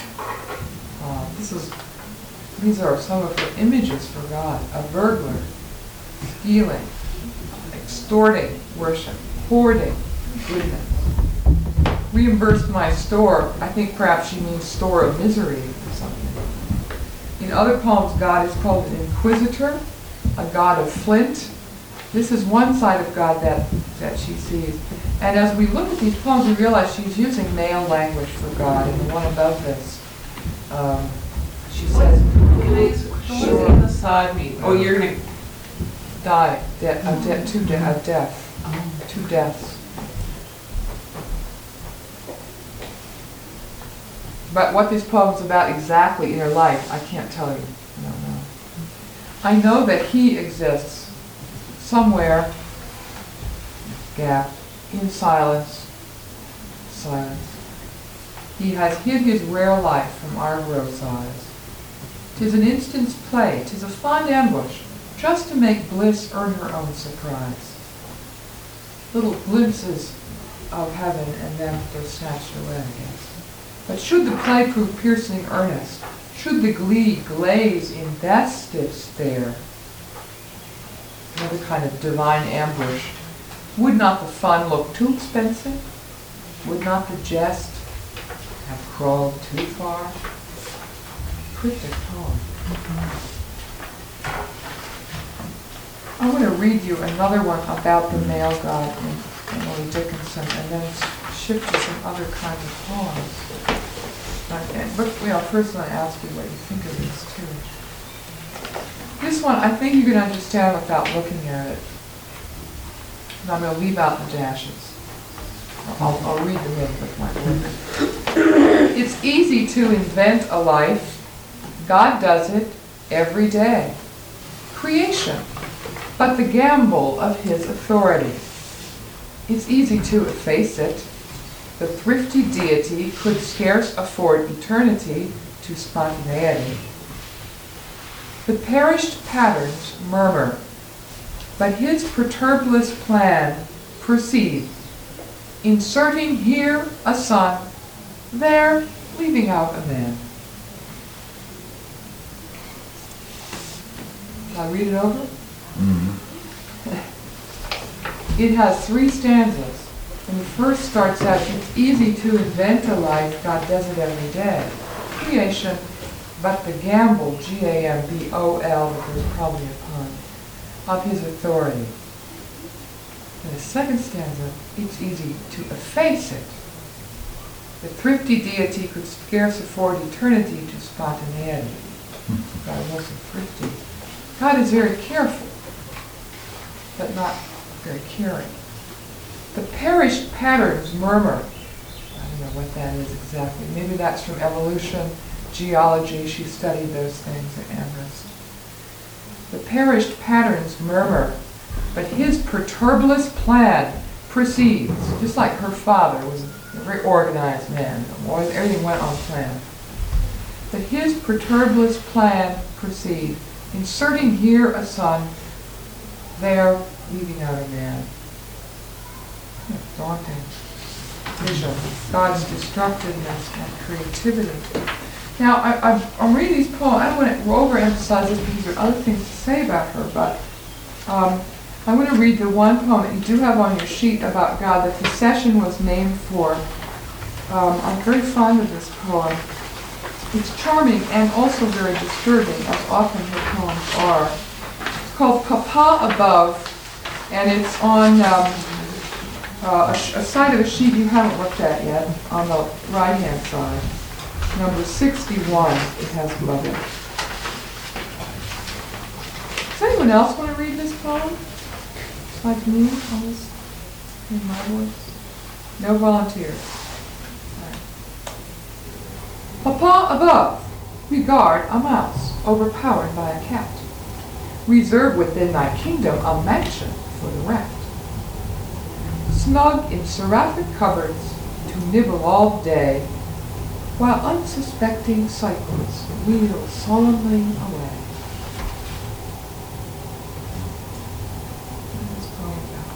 These are some of the images for God. A burglar, stealing, extorting worship, hoarding goodness. Reimbursed my store. I think perhaps she means store of misery or something. In other poems, God is called an inquisitor, a god of flint. This is one side of God that she sees. And as we look at these poems, we realize she's using male language for God. And the one above this, she says, What does in the side mean? Oh, you're gonna die, a death, two deaths. But what this poem's about exactly in her life, I can't tell you. I don't know. I know that he exists somewhere, gap, in silence. He has hid his rare life from our gross eyes. 'Tis an instant's play, 'tis a fond ambush, just to make bliss earn her own surprise. Little glimpses of heaven, and then they're snatched away, I guess. But should the play prove piercing earnest, should the glee glaze in death's stiff stare, another kind of divine ambush, would not the fun look too expensive? Would not the jest have crawled too far? Cryptic poem. I want to read you another one about the male god in Emily Dickinson, and then shift to some other kinds of poems. But first I want to ask you what you think of these two. This one, I think you can understand without looking at it. And I'm going to leave out the dashes. I'll read them in with my words. It's easy to invent a life. God does it every day. Creation, but the gamble of his authority. It's easy to efface it. The thrifty deity could scarce afford eternity to spontaneity. The perished patterns murmur, but his perturbless plan proceeds, inserting here a son, there leaving out a man. Shall I read it over? It has 3 stanzas. And the first starts out, it's easy to invent a life, God does it every day. Creation, but the gamble, G-A-M-B-O-L, that there's probably a pun, of his authority. In the second stanza, it's easy to efface it. The thrifty deity could scarce afford eternity to spontaneity. God wasn't thrifty. God is very careful, but not very caring. The perished patterns murmur. I don't know what that is exactly. Maybe that's from evolution, geology. She studied those things at Amherst. The perished patterns murmur, but his perturbless plan proceeds, just like her father was a very organized man. Everything went on plan. But his perturbless plan proceeds, inserting here a son, there leaving out a man. Daunting vision, God's destructiveness and creativity. Now, I'm reading these poems. I don't want to overemphasize this because there are other things to say about her, but I'm going to read the one poem that you do have on your sheet about God that the session was named for. I'm very fond of this poem. It's charming and also very disturbing, as often her poems are. It's called Papa Above, and it's on a side of a sheet you haven't looked at yet, on the right-hand side. Number 61, it has above it. Does anyone else want to read this poem? Like me, always in my voice? No volunteers. Right. Papa above, regard a mouse, overpowered by a cat. Reserve within thy kingdom a mansion for the rat. Snug in seraphic cupboards, to nibble all day, while unsuspecting cyclists wheel solemnly away. What is this poem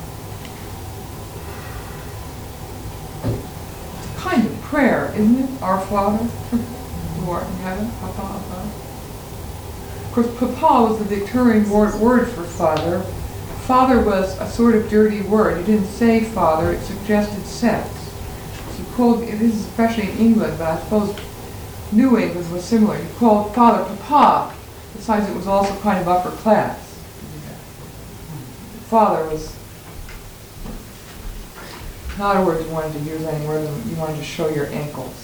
about? It's a kind of prayer, isn't it? Our Father, who art in heaven, Papa, above. Of course, Papa was the Victorian word for father. Father was a sort of dirty word. It didn't say father, it suggested sex. So you called, this is especially in England, but I suppose New England was similar. You called father Papa, besides it was also kind of upper class. Father was not a word you wanted to use anywhere, you wanted to show your ankles.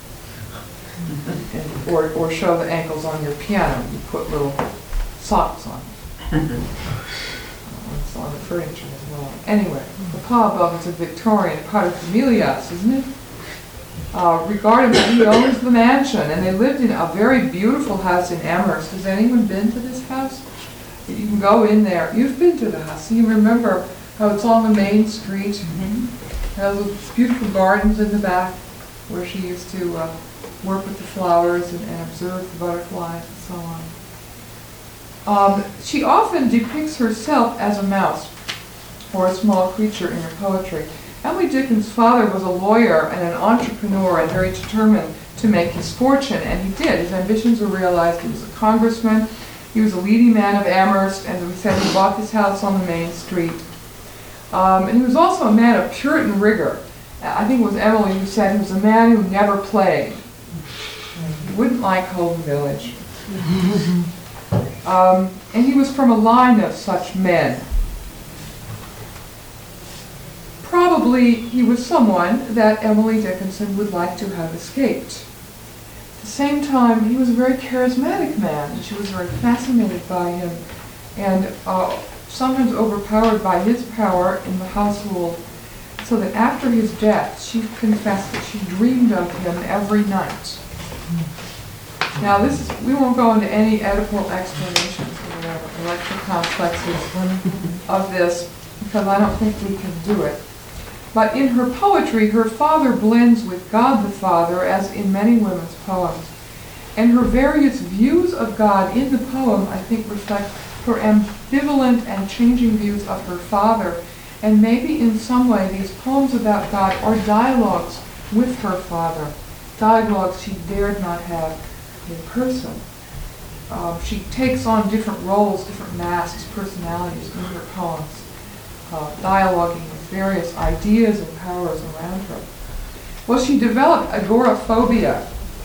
Or show the ankles on your piano. You put little socks on it. It's on the furniture as well. Anyway, Papa above is a Victorian paterfamilias, isn't it? Regarded that he owns the mansion, and they lived in a very beautiful house in Amherst. Has anyone been to this house? You can go in there. You've been to the house. You remember how it's on the main street. It has those beautiful gardens in the back where she used to work with the flowers and observe the butterflies and so on. She often depicts herself as a mouse or a small creature in her poetry. Emily Dickin's father was a lawyer and an entrepreneur and very determined to make his fortune, and he did. His ambitions were realized. He was a congressman. He was a leading man of Amherst, and we said he bought this house on the main street. And he was also a man of Puritan rigor. I think it was Emily who said he was a man who never played. He wouldn't like home village. And he was from a line of such men. Probably he was someone that Emily Dickinson would like to have escaped. At the same time, he was a very charismatic man, and she was very fascinated by him, and sometimes overpowered by his power in the household, so that after his death, she confessed that she dreamed of him every night. Now, we won't go into any Oedipal explanations or whatever, electric complexes of this, because I don't think we can do it. But in her poetry, her father blends with God the Father, as in many women's poems. And her various views of God in the poem, I think, reflect her ambivalent and changing views of her father. And maybe in some way these poems about God are dialogues with her father, dialogues she dared not have in person. She takes on different roles, different masks, personalities in her poems, dialoguing with various ideas and powers around her. Well, she developed agoraphobia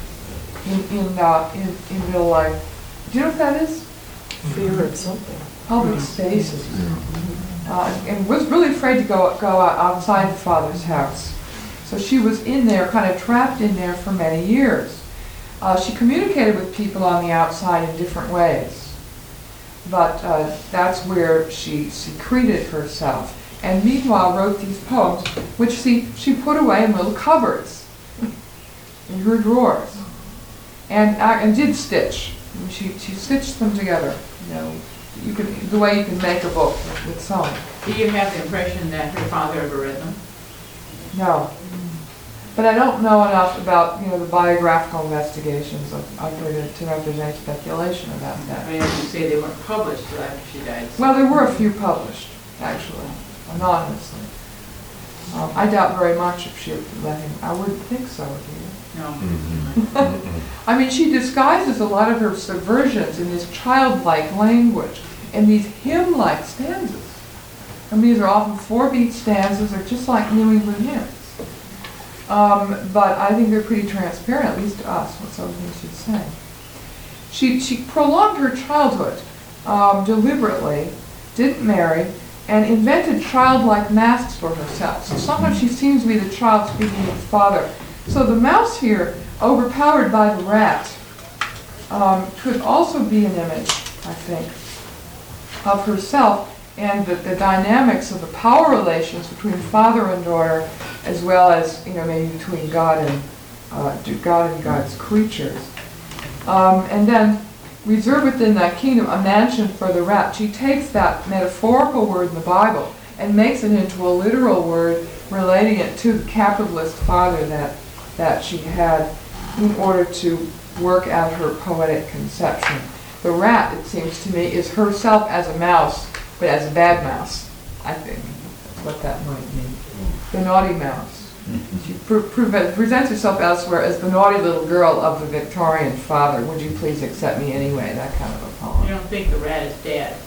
in real life. Do you know what that is? Fear of something. Public spaces. And was really afraid to go outside the father's house. So she was in there, kind of trapped in there for many years. She communicated with people on the outside in different ways. But that's where she secreted herself. And meanwhile wrote these poems, which she put away in little cupboards in her drawers. And did stitch. And she stitched them together. You know, the way you can make a book with sewing. Do you have the impression that her father ever read them? No. But I don't know enough about, the biographical investigations of her to know if there's any speculation about I that. mean, as you say, they weren't published till after she died. Well, there were a few published, actually, anonymously. I doubt very much if she let him. I wouldn't think so, do you? No. I mean, she disguises a lot of her subversions in this childlike language and these hymn-like stanzas. I mean, these are often 4-beat stanzas. They're just like New England hymns. But I think they're pretty transparent, at least to us, what some of the things she's saying. She prolonged her childhood deliberately, didn't marry, and invented childlike masks for herself. So sometimes she seems to be the child speaking with the father. So the mouse here, overpowered by the rat, could also be an image, I think, of herself and the dynamics of the power relations between father and daughter, as well as maybe between God and God's creatures. And then reserve within that kingdom a mansion for the rat. She takes that metaphorical word in the Bible and makes it into a literal word relating it to the capitalist father that she had in order to work out her poetic conception. The rat, it seems to me, is herself as a mouse, but as a bad mouse, I think. That's what that might mean. The naughty mouse. She presents herself elsewhere as the naughty little girl of the Victorian father. Would you please accept me anyway? That kind of a You poem. don't think the rat is dead?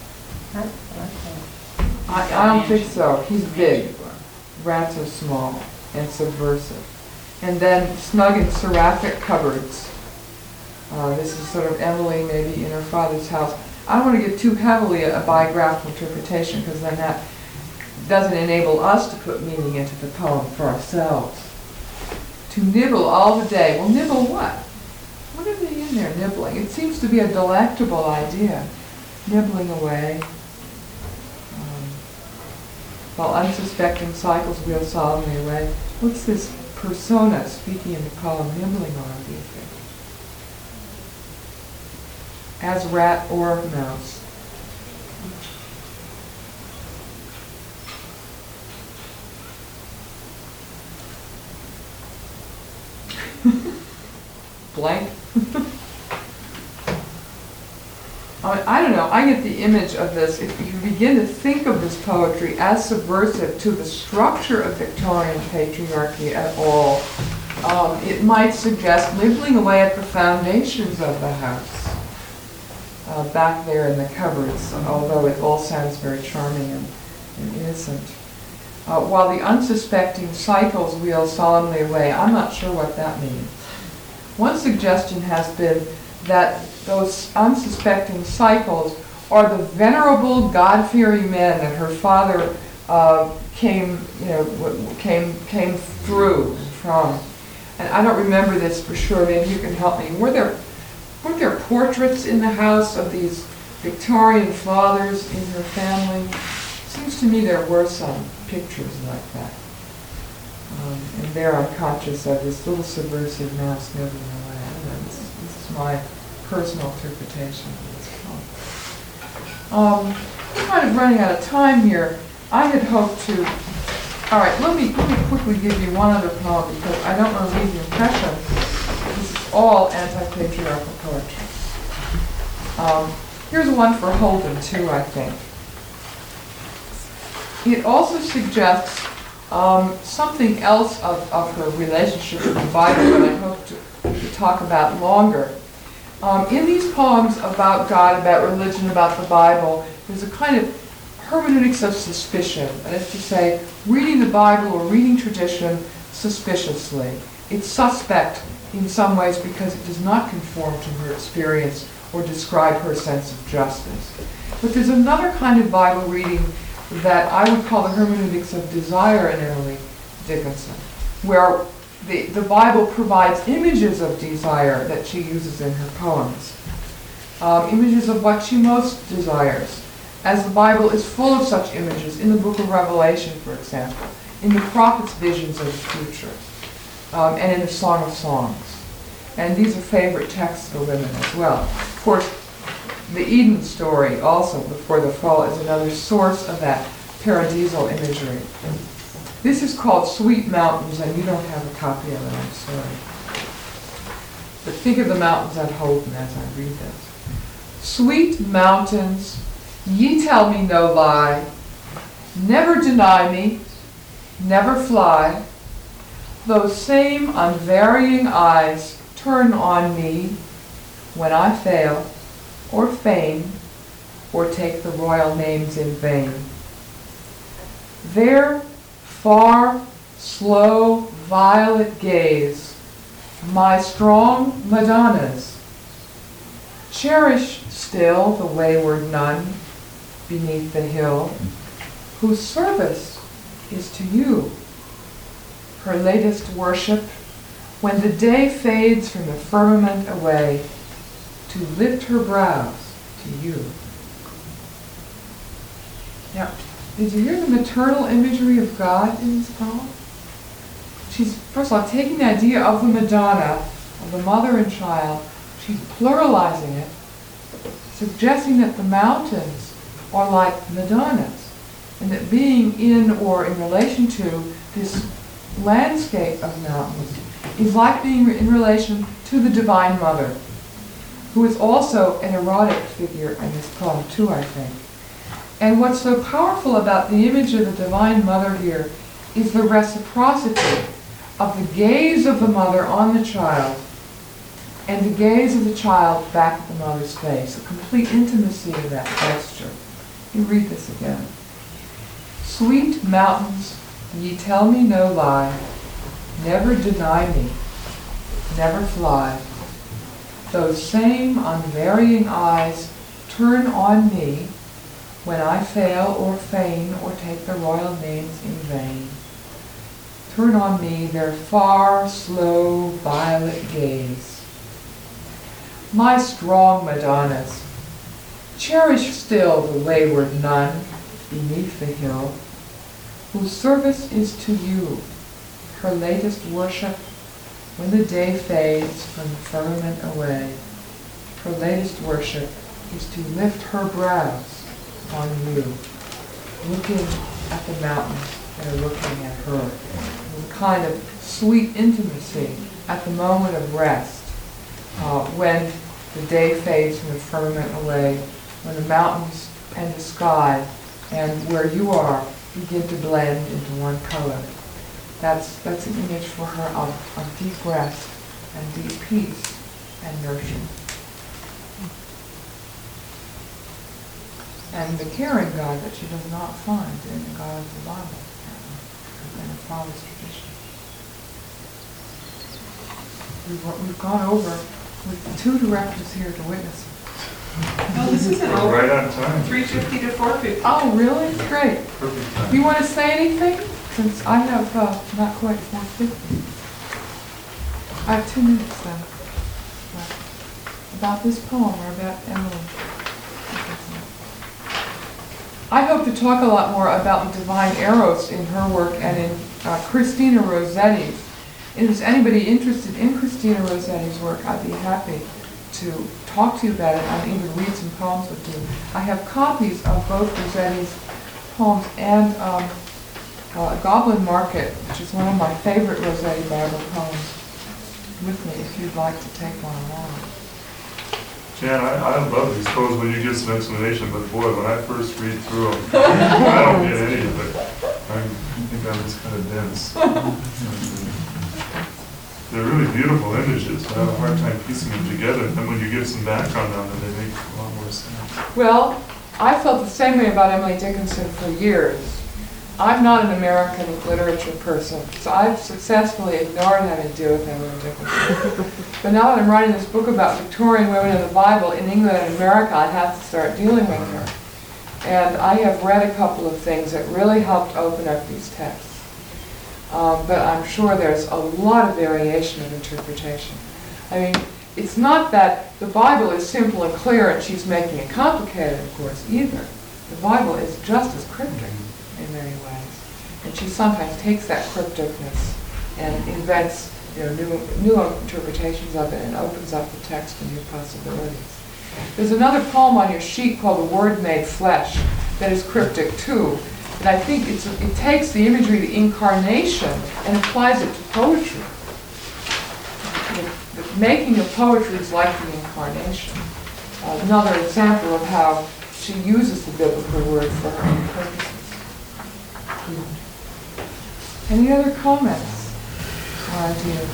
I don't think so. He's big. Rats are small and subversive. And then snug and seraphic cupboards. This is sort of Emily maybe in her father's house. I don't want to give too heavily a biographical interpretation because then that doesn't enable us to put meaning into the poem for ourselves. To nibble all the day. Well, nibble what? What are they in there nibbling? It seems to be a delectable idea. Nibbling away. While unsuspecting cycles wheel solemnly away. What's this persona speaking in the poem nibbling on, do you think? As rat or mouse. Blank. I don't know, I get the image of this, if you begin to think of this poetry as subversive to the structure of Victorian patriarchy at all, it might suggest nibbling away at the foundations of the house, back there in the cupboards, although it all sounds very charming and innocent. While the unsuspecting cycles wheel solemnly away, I'm not sure what that means. One suggestion has been that those unsuspecting cycles are the venerable, God-fearing men that her father came through from. And I don't remember this for sure. Maybe you can help me. Weren't there portraits in the house of these Victorian fathers in her family? Seems to me there were some pictures like that. And there I'm conscious of this little subversive mouse nibbling away. I don't know, this is my personal interpretation of this poem. I'm kind of running out of time here. I had hoped to... All right, let me quickly give you one other poem because I don't want to leave the impression this is all anti-patriarchal poetry. Here's one for Holden, too, I think. It also suggests something else of her relationship with the Bible that I hope to talk about longer. In these poems about God, about religion, about the Bible, there's a kind of hermeneutics of suspicion. That is to say, reading the Bible or reading tradition suspiciously. It's suspect in some ways because it does not conform to her experience or describe her sense of justice. But there's another kind of Bible reading that I would call the hermeneutics of desire in Emily Dickinson, where the Bible provides images of desire that she uses in her poems, images of what she most desires, as the Bible is full of such images in the book of Revelation, for example, in the prophet's visions of the future, and in the Song of Songs. And these are favorite texts for women as well. Of course, the Eden story also, before the fall, is another source of that paradisal imagery. This is called Sweet Mountains, and you don't have a copy of it, I'm sorry. But think of the mountains at Holden as I read this. Sweet mountains, ye tell me no lie, never deny me, never fly. Those same unvarying eyes turn on me when I fail, or feign, or take the royal names in vain. Their far, slow, violet gaze, my strong Madonnas, cherish still the wayward nun beneath the hill, whose service is to you, her latest worship, when the day fades from the firmament away, to lift her brows to you. Now, did you hear the maternal imagery of God in this poem? She's, first of all, taking the idea of the Madonna, of the mother and child, she's pluralizing it, suggesting that the mountains are like Madonnas. and that being in or in relation to this landscape of mountains is like being in relation to the Divine Mother, who is also an erotic figure in this poem too, I think. And what's so powerful about the image of the Divine Mother here is the reciprocity of the gaze of the mother on the child and the gaze of the child back at the mother's face, a complete intimacy in that gesture. You read this again. Sweet mountains, ye tell me no lie, never deny me, never fly. Those same unvarying eyes turn on me when I fail or feign or take the royal names in vain. Turn on me their far, slow, violet gaze. My strong Madonnas, cherish still the wayward nun beneath the hill, whose service is to you, her latest worship when the day fades from the firmament away. Her latest worship is to lift her brows on you, looking at the mountains that are looking at her. With a kind of sweet intimacy at the moment of rest, when the day fades from the firmament away, when the mountains and the sky and where you are begin to blend into one color. That's an image for her of deep rest and deep peace and nurture. And the caring God that she does not find in the God of the Bible, in the Father's tradition. We've gone over with 2 directors here to witness. No, this isn't We're over. right on time. 3:50 to 4:50. Oh, really? Great. Perfect Do time. you want to say anything? Since I have not quite 4:50. I have 2 minutes then. About this poem or about Emily. I hope to talk a lot more about the divine eros in her work and in Christina Rossetti's. If there's anybody interested in Christina Rossetti's work, I'd be happy to talk to you about it and even read some poems with you. I have copies of both Rossetti's poems and Goblin Market, which is one of my favorite Rossetti Bible poems, with me if you'd like to take one along. Jan, I love these poems when you give some explanation, but boy, when I first read through them, I don't get any of it. I think I'm just kind of dense. They're really beautiful images, but I have a hard time piecing them together. And then when you give some background on them, they make a lot more sense. Well, I felt the same way about Emily Dickinson for years. I'm not an American literature person, so I've successfully ignored having to deal with Emily Dickinson. But now that I'm writing this book about Victorian women in the Bible in England and America, I have to start dealing with her. And I have read a couple of things that really helped open up these texts. But I'm sure there's a lot of variation of interpretation. I mean, it's not that the Bible is simple and clear and she's making it complicated, of course, either. The Bible is just as cryptic in many ways. And she sometimes takes that crypticness and invents new interpretations of it and opens up the text to new possibilities. There's another poem on your sheet called The Word Made Flesh that is cryptic too. And I think it takes the imagery, the incarnation, and applies it to poetry. The making of poetry is like the incarnation. Another example of how she uses the biblical word for her own purposes. Any other comments or ideas?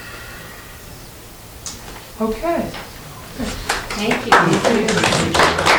Okay. Thank you.